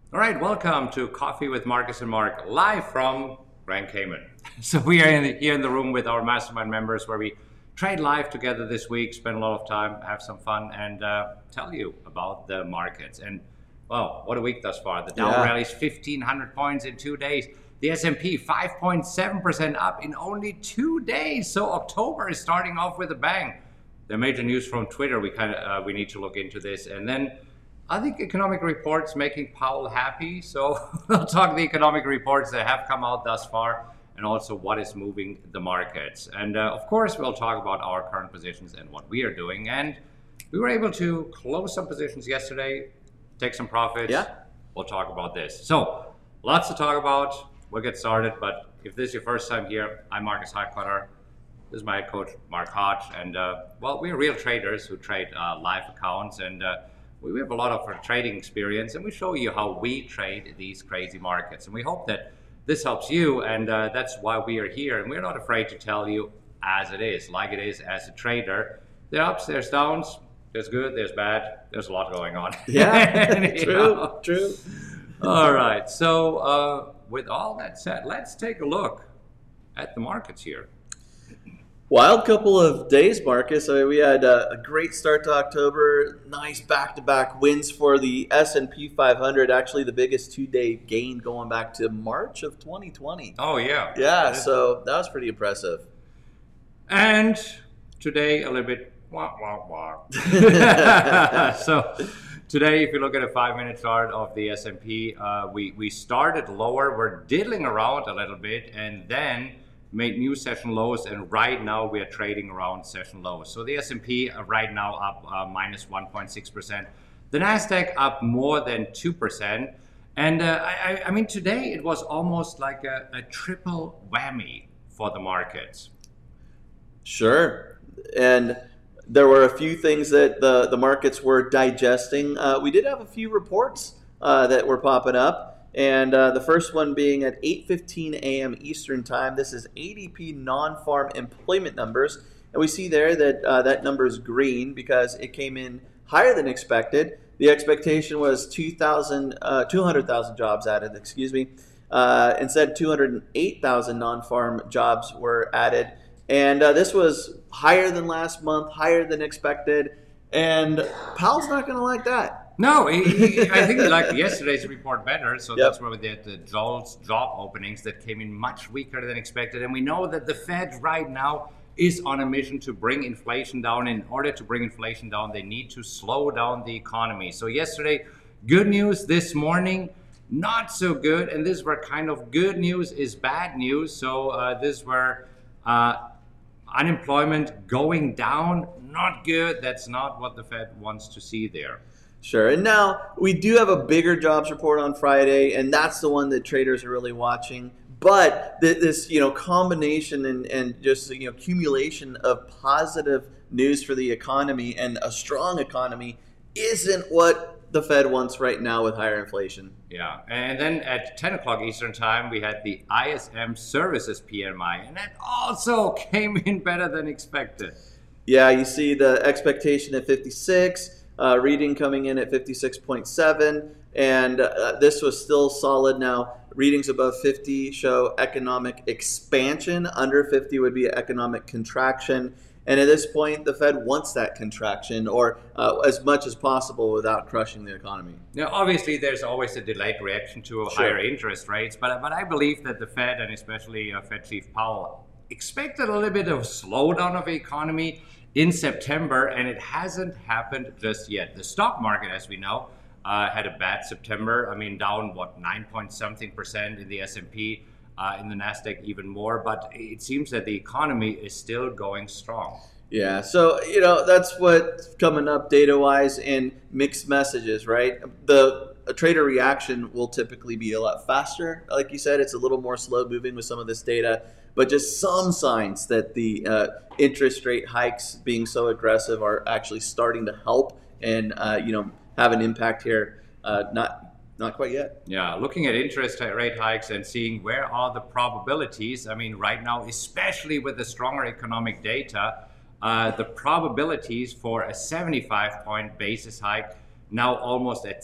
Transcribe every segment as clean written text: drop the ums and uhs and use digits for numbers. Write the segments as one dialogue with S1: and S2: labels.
S1: All right, welcome to Coffee with Marcus and Mark, live from Grand Cayman. So we are here in the room with our mastermind members where we trade live together this week, spend a lot of time, have some fun, and tell you about the markets. And well, what a week thus far. The Dow rallies 1,500 points in 2 days. The S&P 5.7% up in only 2 days. So October is starting off with a bang. The major news from Twitter, we need to look into this. And then I think economic reports making Powell happy. So we'll talk the economic reports that have come out thus far and also what is moving the markets. And of course, we'll talk about our current positions and what we are doing. And we were able to close some positions yesterday, take some profits.
S2: Yeah.
S1: We'll talk about this. So lots to talk about. We'll get started. But if this is your first time here, I'm Marcus Highcutter. This is my head coach, Mark Hodge. And well, we're real traders who trade live accounts. And we have a lot of trading experience, and we show you how we trade these crazy markets. And we hope that this helps you, and that's why we are here. And we're not afraid to tell you as it is, like it is as a trader. There are ups, there's downs, there's good, there's bad, there's a lot going on.
S2: Yeah, true.
S1: All right, so with all that said, let's take a look at the markets here.
S2: Wild couple of days, Marcus. I mean, we had a great start to October. Nice back-to-back wins for the S&P 500. Actually, the biggest two-day gain going back to March of 2020.
S1: Oh, yeah.
S2: Yeah, so that was pretty impressive.
S1: And today, a little bit So today, if you look at a 5-minute chart of the S&P, we started lower. We're diddling around a little bit, and then made new session lows, and right now we are trading around session lows. So the S&P right now up minus 1.6%. The Nasdaq up more than 2%. And I mean, today it was almost like a triple whammy for the markets.
S2: Sure. And there were a few things that the markets were digesting. We did have a few reports that were popping up. And the first one being at 8:15 a.m. Eastern Time. This is ADP non-farm employment numbers. And we see there that that number is green because it came in higher than expected. The expectation was 200,000 jobs added, Instead, 208,000 non-farm jobs were added. And this was higher than last month, higher than expected. And Powell's not going to like that.
S1: No, I think he liked yesterday's report better. So that's where we had the JOLTS job openings that came in much weaker than expected. And we know that the Fed right now is on a mission to bring inflation down. In order to bring inflation down, they need to slow down the economy. So yesterday, good news. This morning, not so good. And this is where kind of good news is bad news. So this is where unemployment going down, not good. That's not what the Fed wants to see there.
S2: Sure. And now we do have a bigger jobs report on Friday, and that's the one that traders are really watching. But this, combination and just, accumulation of positive news for the economy and a strong economy isn't what the Fed wants right now with higher inflation.
S1: Yeah. And then at 10 o'clock Eastern Time, we had the ISM Services PMI, and that also came in better than expected.
S2: Yeah, you see the expectation at 56. Reading coming in at 56.7, and this was still solid. Now, readings above 50 show economic expansion. Under 50 would be economic contraction. And at this point, the Fed wants that contraction, or as much as possible without crushing the economy.
S1: Now, obviously, there's always a delayed reaction to higher interest rates, but I believe that the Fed, and especially Fed Chief Powell, expected a little bit of slowdown of the economy in September, and it hasn't happened just yet. The stock market, as we know, had a bad September. I mean, down 9-point-something% in the S&P, in the Nasdaq even more. But it seems that the economy is still going strong.
S2: Yeah, so that's what's coming up data-wise, and mixed messages, right? A trader reaction will typically be a lot faster. Like you said, it's a little more slow-moving with some of this data. But just some signs that the interest rate hikes being so aggressive are actually starting to help and have an impact here. Not quite yet.
S1: Yeah, looking at interest rate hikes and seeing where are the probabilities. I mean, right now, especially with the stronger economic data, the probabilities for a 75-point basis hike now almost at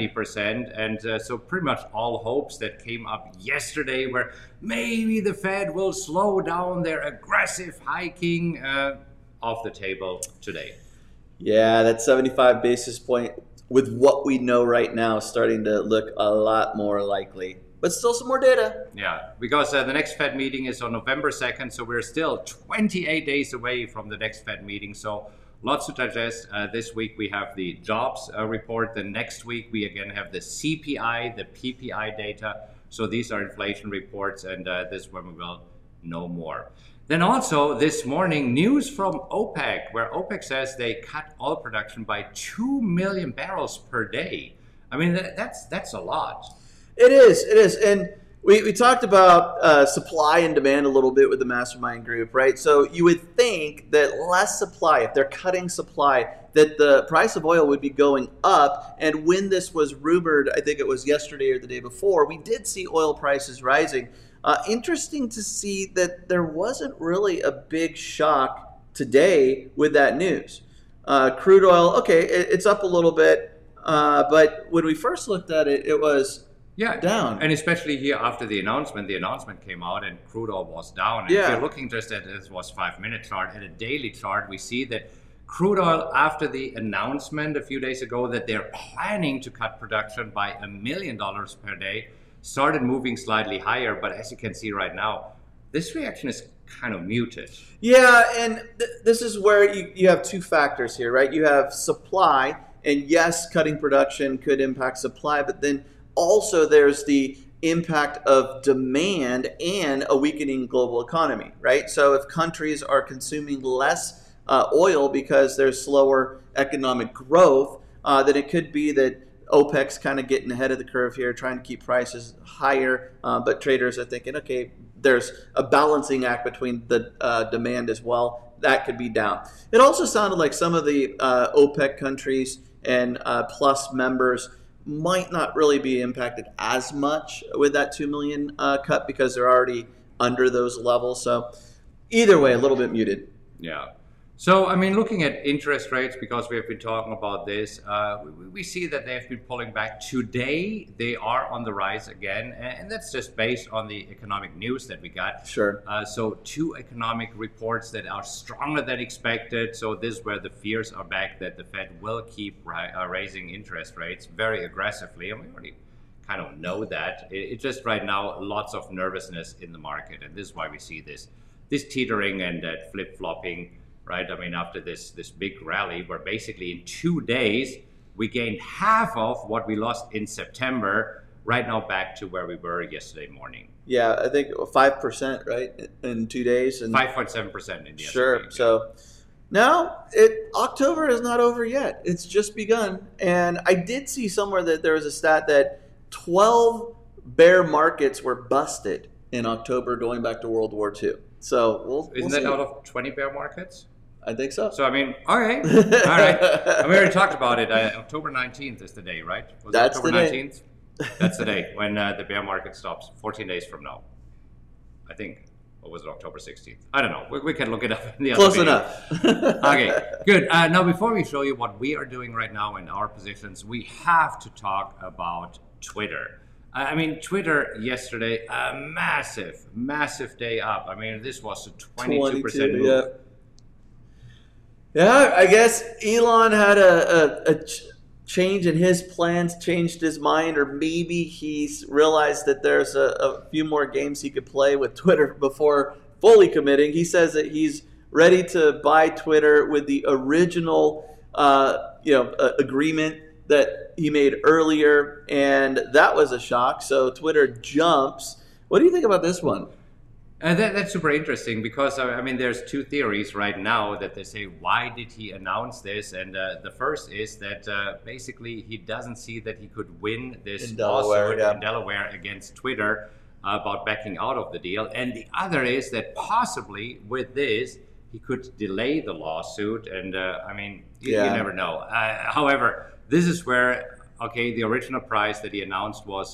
S1: 70%. And so pretty much all hopes that came up yesterday where maybe the Fed will slow down their aggressive hiking off the table today.
S2: Yeah, that 75 basis point with what we know right now starting to look a lot more likely. But still some more data.
S1: Yeah, because the next Fed meeting is on November 2nd, so we're still 28 days away from the next Fed meeting. So lots to digest. This week we have the jobs report. The next week we again have the CPI, the PPI data. So these are inflation reports, and this is when we will know more. Then also this morning, news from OPEC, where OPEC says they cut oil production by 2 million barrels per day. I mean, that's a lot.
S2: It is. And we talked about supply and demand a little bit with the mastermind group, right? So you would think that less supply, if they're cutting supply, that the price of oil would be going up. And when this was rumored, I think it was yesterday or the day before, we did see oil prices rising. Interesting to see that there wasn't really a big shock today with that news. Crude oil, okay, it's up a little bit, but when we first looked at it, it was down.
S1: And especially here after the announcement came out and crude oil was down. And if you're looking just at this was 5-minute chart, at a daily chart, we see that crude oil, after the announcement a few days ago that they're planning to cut production by $1 million per day, started moving slightly higher. But as you can see right now, this reaction is kind of muted.
S2: Yeah, and this is where you have two factors here, right? You have supply, and yes, cutting production could impact supply, but then also there's the impact of demand and a weakening global economy, right? So if countries are consuming less oil because there's slower economic growth, then it could be that OPEC's kind of getting ahead of the curve here, trying to keep prices higher, but traders are thinking, okay, there's a balancing act between the demand as well. That could be down. It also sounded like some of the OPEC countries and plus members might not really be impacted as much with that 2 million cut because they're already under those levels. So either way, a little bit muted.
S1: Yeah. So, I mean, looking at interest rates, because we have been talking about this, we see that they have been pulling back. Today, they are on the rise again, and that's just based on the economic news that we got.
S2: Sure.
S1: So, 2 economic reports that are stronger than expected. So, this is where the fears are back that the Fed will keep raising interest rates very aggressively, and we already kind of know that. It's just right now lots of nervousness in the market, and this is why we see this teetering and that flip-flopping. Right, I mean, after this big rally, where basically in 2 days we gained half of what we lost in September. Right now, back to where we were yesterday morning.
S2: Yeah, I think 5%, right, in 2 days, and
S1: 5.7% in the
S2: sure.
S1: S&P.
S2: So now October is not over yet; it's just begun. And I did see somewhere that there was a stat that 12 bear markets were busted in October, going back to World War II. So
S1: Isn't that out of 20 bear markets?
S2: I think so.
S1: So, I mean, all right. And we already talked about it. October 19th is the day, right?
S2: That's
S1: October
S2: the day.
S1: 19th? That's the day when the bear market stops, 14 days from now. I think. Or was it October 16th? I don't know. We can look it up in the other
S2: Close
S1: video.
S2: enough.
S1: Okay, good. Now, before we show you what we are doing right now in our positions, we have to talk about Twitter. I mean, Twitter yesterday, a massive day up. I mean, this was a 22% move.
S2: Yeah. Yeah, I guess Elon had a change in his plans, changed his mind, or maybe he's realized that there's a few more games he could play with Twitter before fully committing. He says that he's ready to buy Twitter with the original agreement that he made earlier, and that was a shock. So Twitter jumps. What do you think about this one?
S1: That's super interesting because, I mean, there's 2 theories right now that they say, why did he announce this? And the first is that basically he doesn't see that he could win this lawsuit in Delaware against Twitter about backing out of the deal. And the other is that possibly with this, he could delay the lawsuit. And I mean, you never know. However, this is where, okay, the original price that he announced was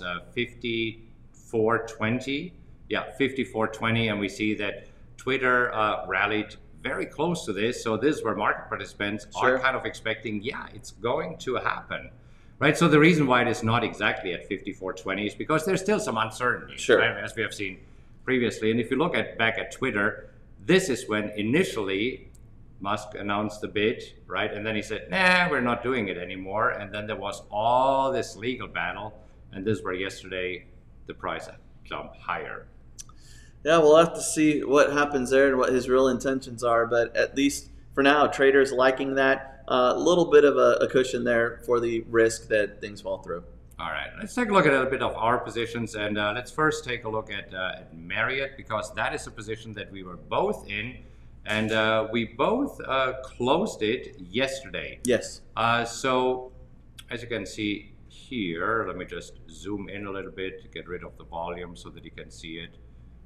S1: $54.20. Yeah, $54.20, and we see that Twitter rallied very close to this. So this is where market participants are kind of expecting, yeah, it's going to happen. Right, so the reason why it is not exactly at 54.20 is because there's still some uncertainty, right, as we have seen previously. And if you look back at Twitter, this is when initially Musk announced the bid, right? And then he said, nah, we're not doing it anymore. And then there was all this legal battle. And this is where yesterday the price jumped higher.
S2: Yeah, we'll have to see what happens there and what his real intentions are. But at least for now, traders liking that. A little bit of a cushion there for the risk that things fall through.
S1: All right, let's take a look at a bit of our positions, and let's first take a look at Marriott, because that is a position that we were both in, and we both closed it yesterday.
S2: Yes.
S1: So as you can see here, let me just zoom in a little bit to get rid of the volume so that you can see it.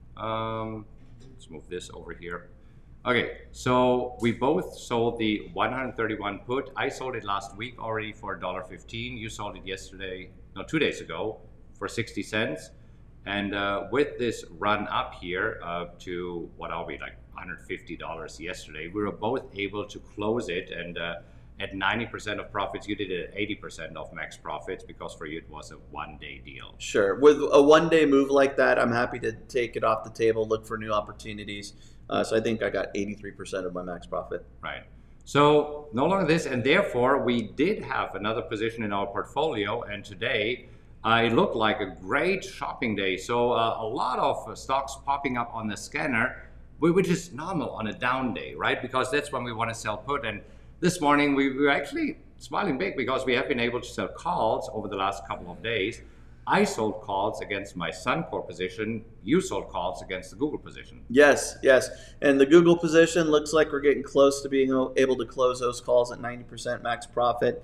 S1: Let's move this over here. Okay, so we both sold the 131 put. I sold it last week already for $1.15. You sold it yesterday, no, 2 days ago for 60 cents. And with this run up here to what are we, like $150 yesterday, we were both able to close it. And at 90% of profits, you did it at 80% of max profits, because for you it was a one-day deal.
S2: Sure. With a one-day move like that, I'm happy to take it off the table, look for new opportunities. So I think I got 83% of my max profit.
S1: Right. So no longer this, and therefore we did have another position in our portfolio, and today it looked like a great shopping day. So a lot of stocks popping up on the scanner, which is normal on a down day, right? Because that's when we want to sell put. And this morning we were actually smiling big because we have been able to sell calls over the last couple of days. I sold calls against my Suncor position. You sold calls against the Google position.
S2: Yes, yes. And the Google position looks like we're getting close to being able to close those calls at 90% max profit.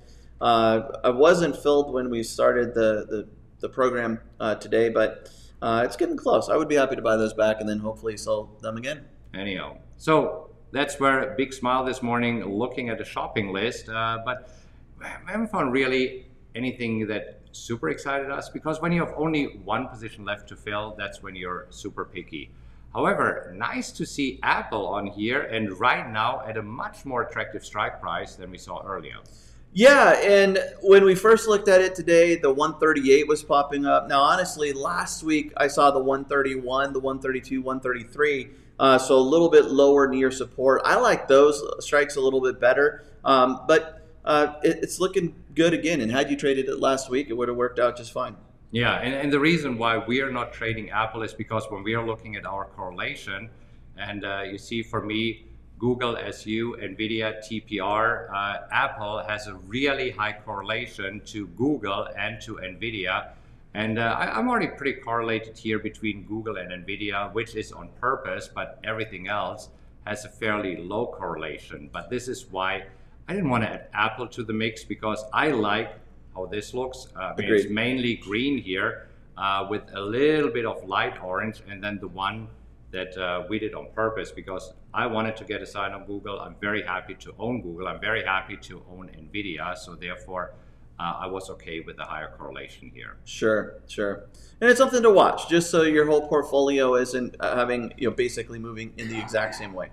S2: I wasn't filled when we started the program today, but it's getting close. I would be happy to buy those back and then hopefully sell them again.
S1: Anyhow, so that's where a big smile this morning looking at the shopping list. But I haven't found really anything that super excited us, because when you have only one position left to fill, that's when you're super picky. However, nice to see Apple on here, and right now at a much more attractive strike price than we saw earlier.
S2: Yeah, and when we first looked at it today, the 138 was popping up. Now, honestly, last week I saw the 131, the 132, 133, so a little bit lower near support. I like those strikes a little bit better, but it's looking good again. And had you traded it last week, it would have worked out just fine.
S1: Yeah, and the reason why we are not trading Apple is because when we are looking at our correlation, and you see for me, Google, SU, NVIDIA, TPR, Apple has a really high correlation to Google and to NVIDIA. And I'm already pretty correlated here between Google and NVIDIA, which is on purpose, but everything else has a fairly low correlation. But this is why I didn't want to add Apple to the mix, because I like how this looks. It's mainly green here with a little bit of light orange, and then the one that we did on purpose because I wanted to get a sign on Google. I'm very happy to own Google. I'm very happy to own NVIDIA. So therefore, I was okay with the higher correlation here.
S2: Sure. And it's something to watch, just so your whole portfolio isn't having, basically moving in the exact same way.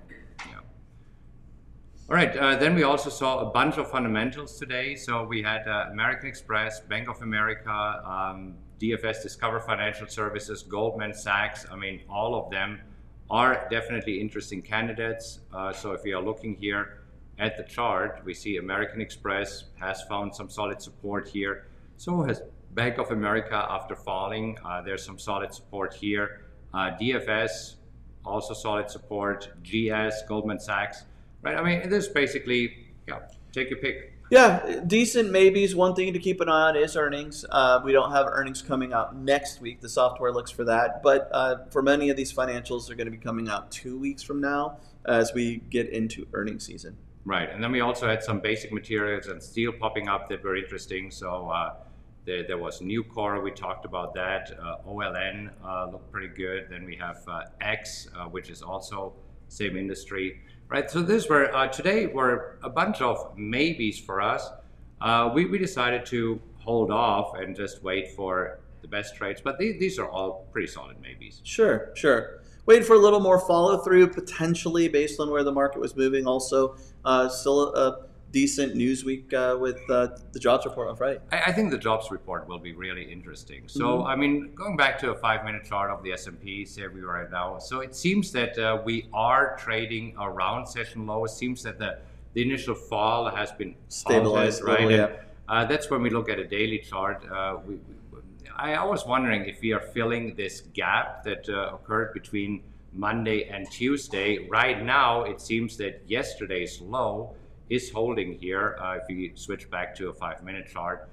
S1: All right, then we also saw a bunch of fundamentals today. So we had American Express, Bank of America, DFS, Discover Financial Services, Goldman Sachs. I mean, all of them are definitely interesting candidates. So if you are looking here at the chart, we see American Express has found some solid support here. So has Bank of America after falling. There's some solid support here. DFS, also solid support. GS, Goldman Sachs. Right, I mean, this is basically, take your pick.
S2: Yeah, decent maybes. One thing to keep an eye on is earnings. We don't have earnings coming out next week. The software looks for that. But for many of these financials, they're going to be coming out 2 weeks from now as we get into earnings season.
S1: Right, and then we also had some basic materials and steel popping up that were interesting. So there was Nucor, we talked about that. OLN looked pretty good. Then we have X, which is also same industry. Right, so this were today were a bunch of maybes for us. We decided to hold off and just wait for the best trades, but these are all pretty solid maybes.
S2: Sure. waiting for a little more follow through potentially based on where the market was moving. Also, still a decent news week with the jobs report on Friday.
S1: I think the jobs report will be really interesting. So, I mean, going back to a 5-minute chart of the S&P, here we are right now. So it seems that we are trading around session low. It seems that the initial fall has been
S2: Stabilized,
S1: halted, right?
S2: yeah.
S1: That's when we look at a daily chart. I was wondering if we are filling this gap that occurred between Monday and Tuesday. Right now, it seems that yesterday's low is holding here. If you switch back to a 5-minute chart,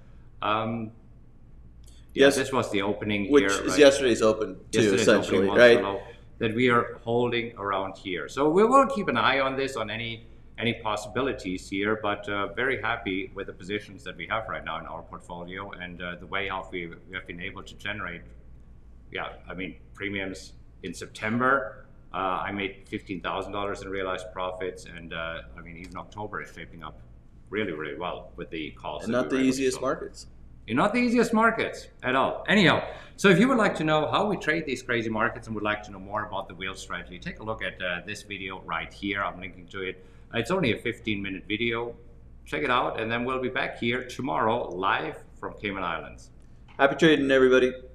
S2: yes,
S1: this was the opening
S2: which
S1: here,
S2: is
S1: right?
S2: yesterday's open too,
S1: Yesterday's
S2: essentially,
S1: opening was
S2: right?
S1: the low that we are holding around here. So we will keep an eye on this, on any possibilities here, but very happy with the positions that we have right now in our portfolio and the way how we have been able to generate, I mean, premiums in September. I made $15,000 in realized profits, and I mean, even October is shaping up really, really well with the calls.
S2: And not the easiest markets.
S1: Not the easiest markets at all. Anyhow, so if you would like to know how we trade these crazy markets and would like to know more about the wheel strategy, take a look at this video right here. I'm linking to it. It's only a 15-minute video. Check it out, and then we'll be back here tomorrow live from Cayman Islands.
S2: Happy trading, everybody.